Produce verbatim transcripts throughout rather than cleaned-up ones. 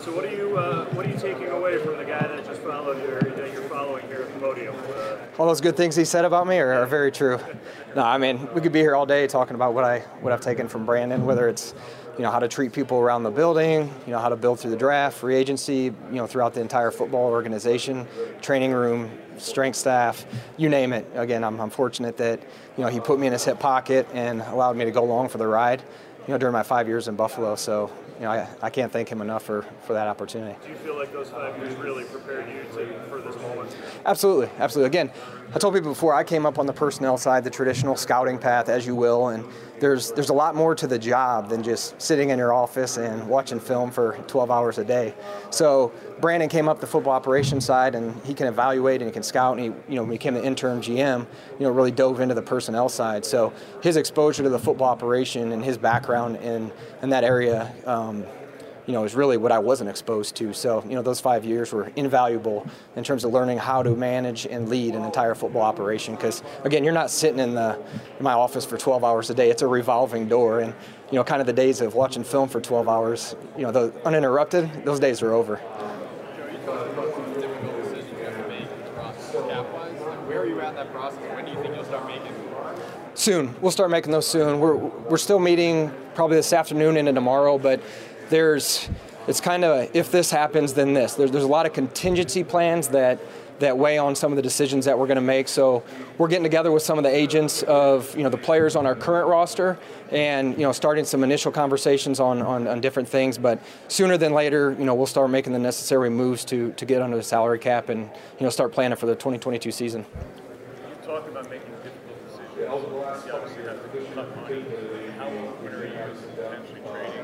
So what are you uh, what are you taking away from the guy that just followed you, or that you're following here at the podium? Uh, All those good things he said about me are, are very true. No, I mean, we could be here all day talking about what I what I've taken from Brandon, whether it's, you know, how to treat people around the building, you know, how to build through the draft, free agency, you know, throughout the entire football organization, training room, strength staff, you name it. Again, I'm, I'm fortunate that, you know, he put me in his hip pocket and allowed me to go along for the ride, you know, during my five years in Buffalo. So, you know, I, I can't thank him enough for, for that opportunity. Do you feel like those five years really prepared you to, for this moment? Absolutely, absolutely. Again, I told people before, I came up on the personnel side, the traditional scouting path, as you will, and there's there's a lot more to the job than just sitting in your office and watching film for twelve hours a day. So Brandon came up the football operations side, and he can evaluate and he can scout, and he, you know, became the interim G M, you know, really dove into the personnel side. So his exposure to the football operation and his background in, in that area, um, you know, is really what I wasn't exposed to. So, you know, those five years were invaluable in terms of learning how to manage and lead an entire football operation. Because, again, you're not sitting in the in my office for twelve hours a day. It's a revolving door. And, you know, kind of the days of watching film for twelve hours, you know, the uninterrupted, those days are over. Joe, you talked about some difficult decisions you have to make in the process cap-wise. Where are you at in that process? When do you think you'll start making them? Soon. We'll start making those soon. We're, we're still meeting probably this afternoon into tomorrow, but there's, it's kind of, if this happens, then this. There's, there's a lot of contingency plans that, that weigh on some of the decisions that we're going to make. So we're getting together with some of the agents of, you know, the players on our current roster and, you know, starting some initial conversations on, on, on different things. But sooner than later, you know, we'll start making the necessary moves to, to get under the salary cap and, you know, start planning for the twenty twenty-two season. You talk about making difficult decisions. You obviously have to cut money. How open are you to potentially trading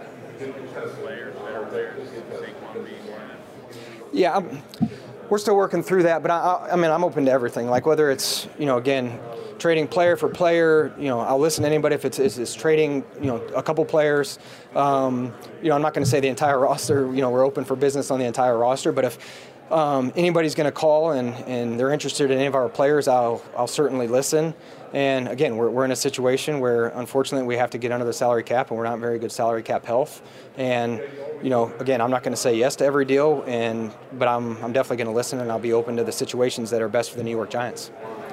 players, better players, Saquon being one of them? Yeah, I'm, we're still working through that, but I, I mean, I'm open to everything. Like whether it's, you know, again, trading player for player, you know, I'll listen to anybody if it's, it's, it's trading, you know, a couple players. Um, you know, I'm not going to say the entire roster, you know, we're open for business on the entire roster, but if um, anybody's going to call and, and they're interested in any of our players, I'll, I'll certainly listen. And again, we're, we're in a situation where unfortunately we have to get under the salary cap and we're not in very good salary cap health. And, you know, again, I'm not going to say yes to every deal, and but I'm, I'm definitely going to listen and I'll be open to the situations that are best for the New York Giants.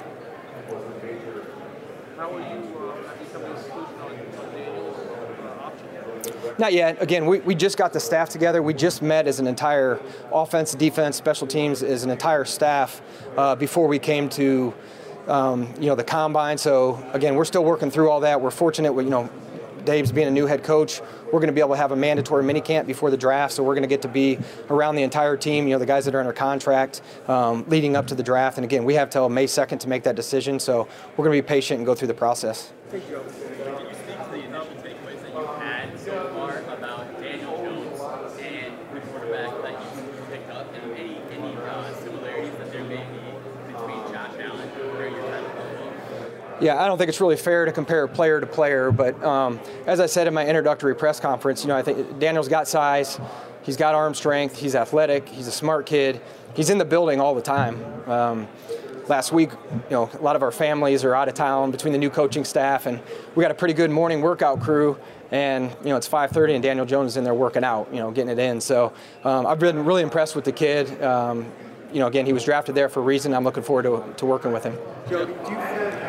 How will you, uh, have you come to a conclusion on Daniel's uh, option yet? Not yet. Again, we, we just got the staff together. We just met as an entire offense, defense, special teams, as an entire staff uh, before we came to Um, you know, the combine. So again, we're still working through all that. We're fortunate with, you know, Dave's being a new head coach. We're going to be able to have a mandatory mini camp before the draft. So we're going to get to be around the entire team, you know, the guys that are under contract um, leading up to the draft. And again, we have till May second to make that decision. So we're going to be patient and go through the process. Hey, Joe, can you speak to the initial takeaways that you had so far about Daniel Jones and the quarterback that you picked up, and any, any uh, similarities that there may be between Josh Allen and where you're trying to go? Yeah, I don't think it's really fair to compare player to player, but um, as I said in my introductory press conference, you know, I think Daniel's got size, he's got arm strength, he's athletic, he's a smart kid, he's in the building all the time. Um, last week, you know, a lot of our families are out of town between the new coaching staff, and we got a pretty good morning workout crew, and, you know, it's five thirty and Daniel Jones is in there working out, you know, getting it in. So um, I've been really impressed with the kid. Um, you know, again, he was drafted there for a reason. I'm looking forward to, to working with him. Joe, do you feel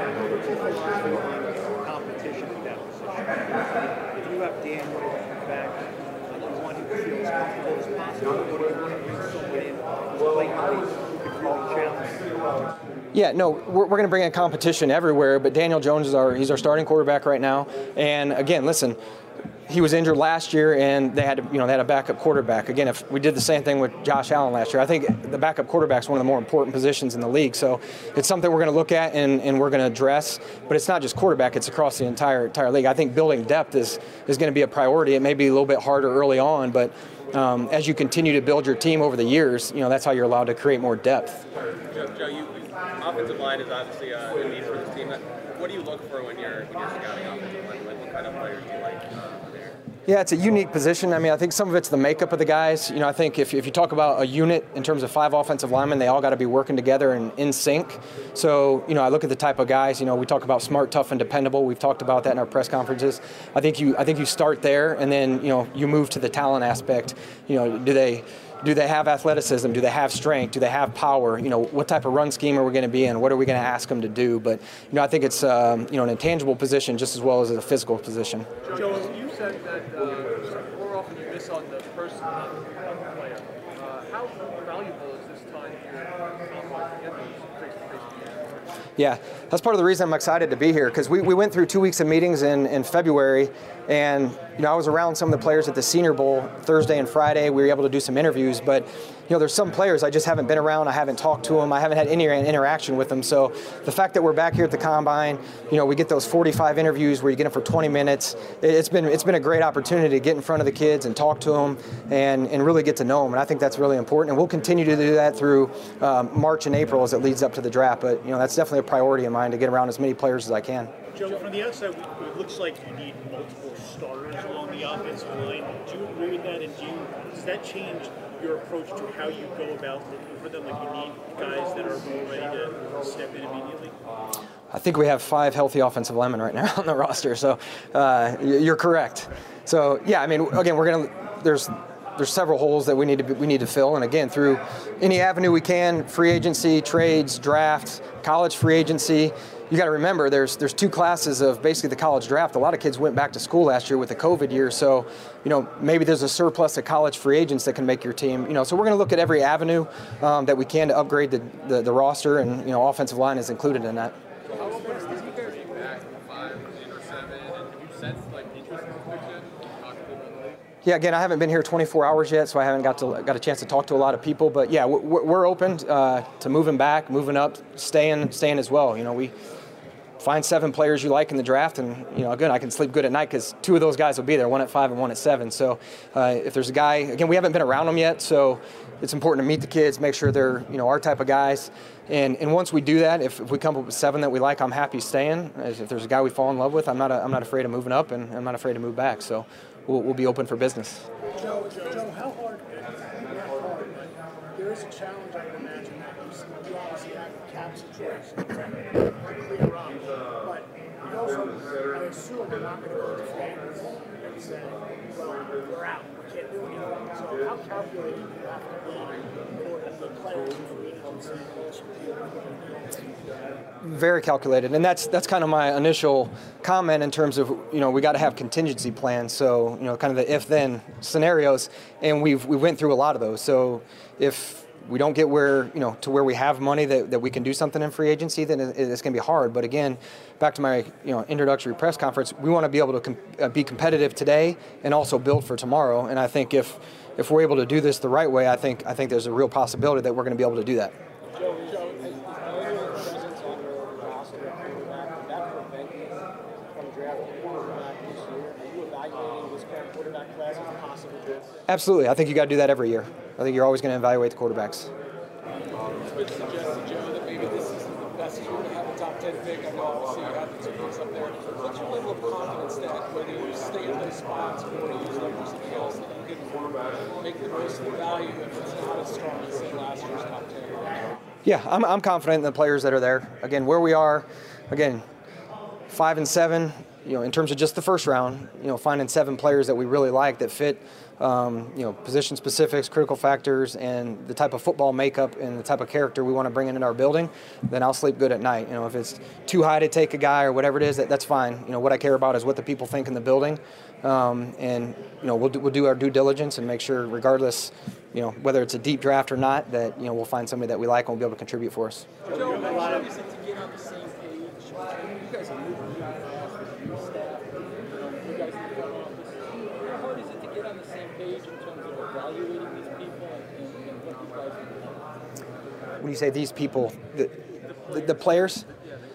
competition in that position? If you have Daniel back, you want him to feel as comfortable as possible, or do you want to bring someone in who's blatantly really challenging? Yeah, no, we're, we're going to bring in competition everywhere, but Daniel Jones is our, he's our starting quarterback right now. And again, listen, he was injured last year, and they had, you know, they had a backup quarterback. Again, if we did the same thing with Josh Allen last year, I think the backup quarterback is one of the more important positions in the league. So it's something we're going to look at and, and we're going to address. But it's not just quarterback; it's across the entire entire league. I think building depth is is going to be a priority. It may be a little bit harder early on, but um, as you continue to build your team over the years, you know, that's how you're allowed to create more depth. Joe, Joe you, offensive line is obviously uh, a need for this team. What do you look for when you're when you're scouting offensive line? Like, what kind of players do you like uh, there? Yeah, it's a unique position. I mean, I think some of it's the makeup of the guys. You know, I think if, if you talk about a unit in terms of five offensive linemen, they all got to be working together and in sync. So, you know, I look at the type of guys. You know, we talk about smart, tough, and dependable. We've talked about that in our press conferences. I think you, I think you start there, and then you know, you move to the talent aspect. You know, do they Do they have athleticism? Do they have strength? Do they have power? You know, what type of run scheme are we going to be in? What are we going to ask them to do? But you know, I think it's um, you know, an intangible position just as well as a physical position. Joe, you said that uh, more often you miss on the person than the player. Uh, how valuable is this time here to get those face-to-face meetings? Yeah, that's part of the reason I'm excited to be here, because we, we went through two weeks of meetings in, in February, and you know, I was around some of the players at the Senior Bowl Thursday and Friday. We were able to do some interviews, but you know, there's some players I just haven't been around. I haven't talked to them. I haven't had any interaction with them. So the fact that we're back here at the Combine, you know, we get those forty-five interviews where you get them for twenty minutes. It's been it's been a great opportunity to get in front of the kids and talk to them and, and really get to know them. And I think that's really important. And we'll continue to do that through um, March and April as it leads up to the draft. But you know, that's definitely a priority of mine to get around as many players as I can. Joe, from the outside, it looks like you need multiple starters along the offensive line. Do you agree with that? And do you, does that change your approach to how you go about looking for them? Like, you need guys that are ready to step in immediately? I think we have five healthy offensive linemen right now on the roster, so uh, you're correct. So yeah, I mean, again, we're gonna there's there's several holes that we need to be, we need to fill, and again, through any avenue we can, free agency, trades, drafts, college free agency. You got to remember, there's there's two classes of basically the college draft. A lot of kids went back to school last year with the COVID year, so you know, maybe there's a surplus of college free agents that can make your team. You know, so we're going to look at every avenue um, that we can to upgrade the, the the roster, and you know, offensive line is included in that. How open is this guys getting back to five and or seven? And have you sensed like interest in the coach yet? Yeah, again, I haven't been here twenty-four hours yet, so I haven't got to got a chance to talk to a lot of people. But yeah, we're, we're open uh, to moving back, moving up, staying, staying as well. You know, we find seven players you like in the draft, and you know, again, I can sleep good at night because two of those guys will be there, one at five and one at seven. So uh, if there's a guy, again, we haven't been around them yet, so it's important to meet the kids, make sure they're you know our type of guys. And and once we do that, if, if we come up with seven that we like, I'm happy staying. If there's a guy we fall in love with, I'm not a, I'm not afraid of moving up, and I'm not afraid to move back. So we'll, we'll be open for business. Joe, Joe, Joe, how hard? Not hard, but there is a challenge. I would imagine that you, you obviously have a cap situation to clear up, but you also, I assume, you're not going to go to fans and say, "Well, we're out. We can't do anything." So, how calculated do you have to be for the players and free agents and also Very calculated, and that's that's kind of my initial comment in terms of you know we got to have contingency plans. So you know, kind of the if-then scenarios, and we've we went through a lot of those. So if we don't get where you know to where we have money that, that we can do something in free agency, then it, it's going to be hard. But again, back to my you know introductory press conference, we want to be able to com- uh, be competitive today and also build for tomorrow. And I think if if we're able to do this the right way, I think I think there's a real possibility that we're going to be able to do that. Joe, Joe, is your presence on your roster at quarterback, did that prevent you from drafting a quarterback this year? Are you evaluating this current quarterback class as a possible draft? Absolutely. I think you got to do that every year. I think you're always going to evaluate the quarterbacks. It's been suggested, Joe, that maybe this isn't the best year to have a top ten pick. I know obviously you had the two picks up there. What's your level of confidence that whether you stay in those spots or you use them for something else, that you can make the most of the value if it's not as strong as say last year's top ten? Yeah, I'm, I'm confident in the players that are there. Again, where we are, again, five and seven, you know, in terms of just the first round, you know, finding seven players that we really like that fit, um, you know, position specifics, critical factors, and the type of football makeup and the type of character we want to bring in in our building, then I'll sleep good at night. You know, if it's too high to take a guy or whatever it is, that, that's fine. You know, what I care about is what the people think in the building, um, and you know, we'll do, we'll do our due diligence and make sure, regardless, you know, whether it's a deep draft or not, that you know we'll find somebody that we like and will be able to contribute for us. Joe, how hard is it to get on the same page? You guys are moving fast with your staff. You guys are going on this. How hard is it to get on the same page in terms of evaluating these people and, and what you guys are doing? When you say these people, the the, the players.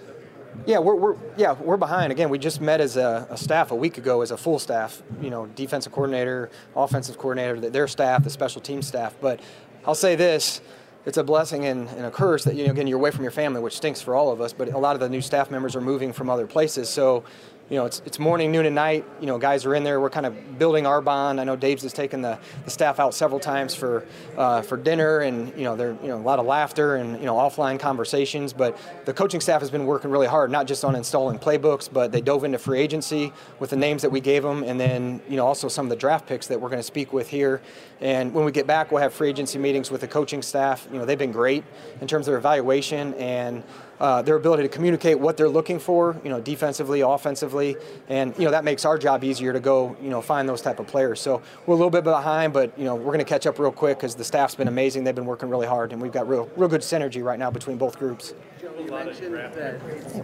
Yeah, we're, we're yeah we're behind. Again, we just met as a, a staff a week ago as a full staff. You know, defensive coordinator, offensive coordinator, their staff, the special team staff. But I'll say this: it's a blessing and, and a curse that you know again you're away from your family, which stinks for all of us. But a lot of the new staff members are moving from other places, so you know, it's it's morning, noon, and night. You know, guys are in there. We're kind of building our bond. I know Dave's has taken the, the staff out several times for uh, for dinner, and you know, there you know a lot of laughter and you know offline conversations. But the coaching staff has been working really hard, not just on installing playbooks, but they dove into free agency with the names that we gave them, and then you know also some of the draft picks that we're going to speak with here. And when we get back, we'll have free agency meetings with the coaching staff. You know, they've been great in terms of their evaluation and uh, their ability to communicate what they're looking for, you know, defensively, offensively, and you know that makes our job easier to go, you know, find those type of players. So we're a little bit behind, but you know we're going to catch up real quick because the staff's been amazing. They've been working really hard, and we've got real, real good synergy right now between both groups. You mentioned that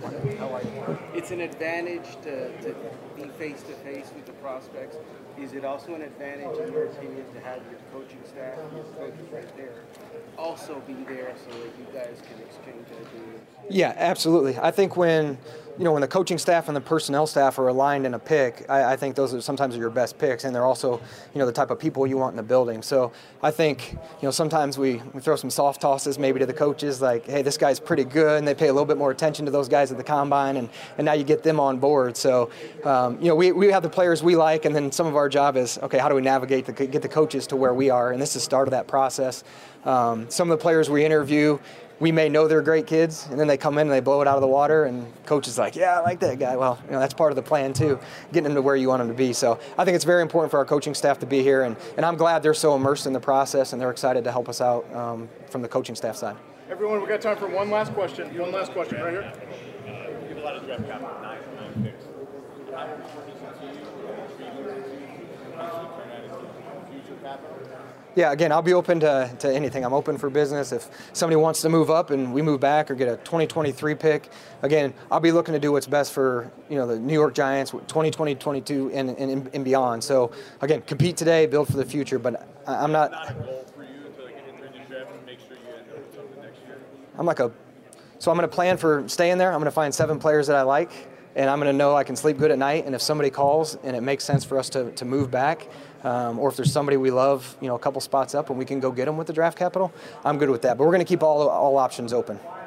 it's an advantage to, to be face to face with the prospects. Is it also an advantage, in your opinion, to have your coaching staff, your coaches right there, also be there so that you guys can exchange ideas? Yeah, absolutely. I think when you know when the coaching staff and the personnel staff are aligned in a pick, I, I think those are sometimes are your best picks, and they're also you know the type of people you want in the building. So I think you know sometimes we, we throw some soft tosses maybe to the coaches like, hey, this guy's pretty good, and they pay a little bit more attention to those guys at the combine, and, and now you get them on board. So um, you know we, we have the players we like, and then some of our job is, okay, how do we navigate the get the coaches to where we are, and this is the start of that process. Um, some of the players we interview, we may know they're great kids, and then they come in and they blow it out of the water, and coach is like, yeah, I like that guy. Well, you know, that's part of the plan too, getting them to where you want them to be. So I think it's very important for our coaching staff to be here, and, and I'm glad they're so immersed in the process, and they're excited to help us out um, from the coaching staff side. Everyone, we got time for one last question. One last question right here. You have a lot of draft capital, nine, nine picks. How important is it to you, or three years to you, to turn that into future capital? Yeah, again, I'll be open to, to anything. I'm open for business. If somebody wants to move up and we move back or get a twenty twenty-three pick, again, I'll be looking to do what's best for you know the New York Giants, twenty twenty, twenty-two, and, and, and beyond. So, again, compete today, build for the future, but I'm not... Not a goal for you to like, enter the draft and make sure you end up with something next year? I'm like a... So I'm going to plan for staying there. I'm going to find seven players that I like, and I'm going to know I can sleep good at night. And if somebody calls and it makes sense for us to, to move back, um, or if there's somebody we love, you know, a couple spots up and we can go get them with the draft capital, I'm good with that. But we're going to keep all all options open.